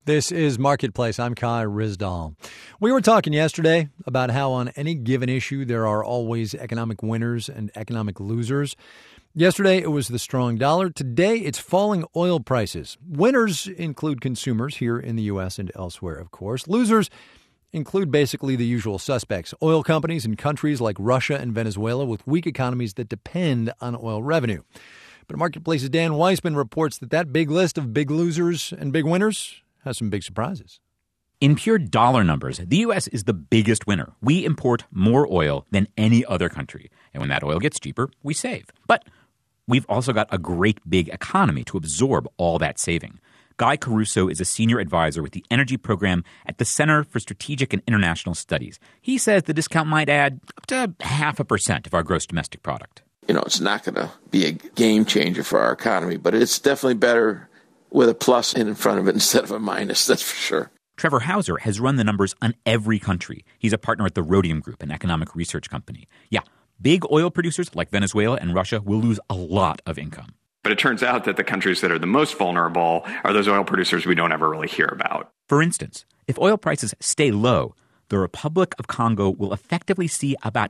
This is Marketplace. I'm Kai Rizdal. We were talking yesterday about how on any given issue there are always economic winners and economic losers. Yesterday it was the strong dollar. Today it's falling oil prices. Winners include consumers here in the U.S. and elsewhere, of course. Losers include basically the usual suspects, oil companies in countries like Russia and Venezuela with weak economies that depend on oil revenue. But Marketplace's Dan Weissman reports that big list of big losers and big winners has some big surprises. In pure dollar numbers, the U.S. is the biggest winner. We import more oil than any other country. And when that oil gets cheaper, we save. But we've also got a great big economy to absorb all that saving. Guy Caruso is a senior advisor with the energy program at the Center for Strategic and International Studies. He says the discount might add up to 0.5% of our gross domestic product. It's not going to be a game changer for our economy, but it's definitely better with a plus in front of it instead of a minus, that's for sure. Trevor Hauser has run the numbers on every country. He's a partner at the Rhodium Group, an economic research company. Yeah, big oil producers like Venezuela and Russia will lose a lot of income. But it turns out that the countries that are the most vulnerable are those oil producers we don't ever really hear about. For instance, if oil prices stay low, the Republic of Congo will effectively see about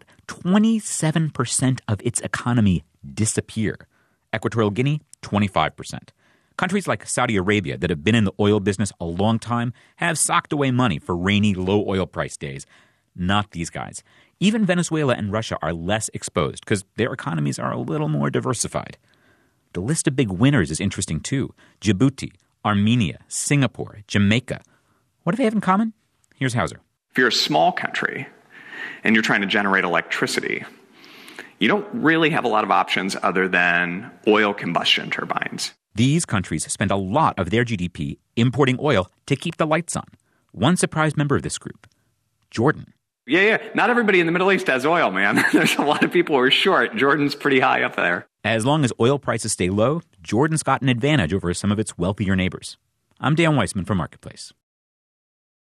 27% of its economy disappear. Equatorial Guinea, 25%. Countries like Saudi Arabia that have been in the oil business a long time have socked away money for rainy, low oil price days. Not these guys. Even Venezuela and Russia are less exposed because their economies are a little more diversified. The list of big winners is interesting too. Djibouti, Armenia, Singapore, Jamaica. What do they have in common? Here's Hauser. If you're a small country and you're trying to generate electricity, you don't really have a lot of options other than oil combustion turbines. These countries spend a lot of their GDP importing oil to keep the lights on. One surprised member of this group, Jordan. Yeah. Not everybody in the Middle East has oil, man. There's a lot of people who are short. Jordan's pretty high up there. As long as oil prices stay low, Jordan's got an advantage over some of its wealthier neighbors. I'm Dan Weissman for Marketplace.